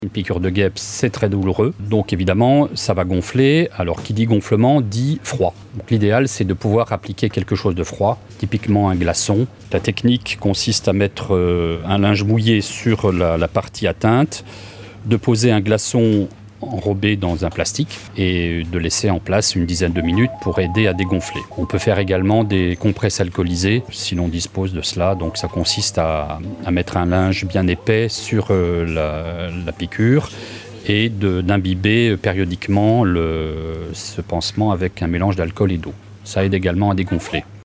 Une piqûre de guêpe, c'est très douloureux, donc évidemment, ça va gonfler. Alors, qui dit gonflement, dit froid. Donc, l'idéal, c'est de pouvoir appliquer quelque chose de froid, typiquement un glaçon. La technique consiste à mettre un linge mouillé sur la partie atteinte, de poser un glaçon enrobé dans un plastique et de laisser en place une dizaine de minutes pour aider à dégonfler. On peut faire également des compresses alcoolisées si l'on dispose de cela. Donc ça consiste à mettre un linge bien épais sur la piqûre et d'imbiber périodiquement ce pansement avec un mélange d'alcool et d'eau. Ça aide également à dégonfler.